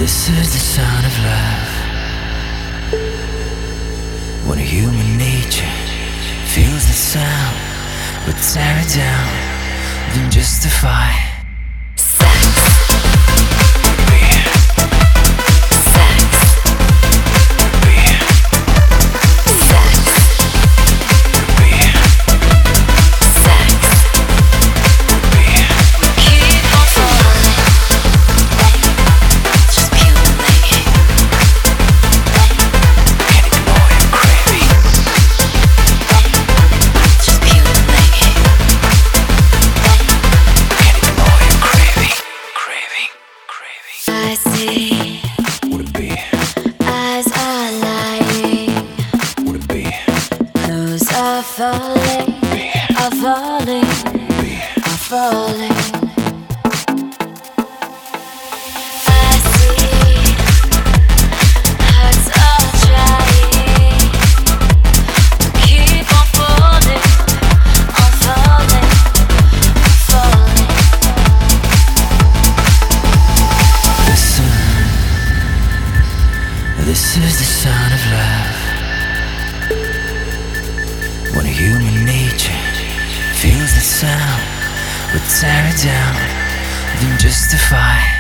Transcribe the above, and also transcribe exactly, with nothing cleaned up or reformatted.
This is the sound of love. When human nature feels the sound, but tear it down, then justify. Falling, I'm falling, I'm falling. I see hearts are trying to keep on falling, I'm falling, I'm falling. Listen, this is the sound of love. When human nature feels the sound, but tear it down, then justify.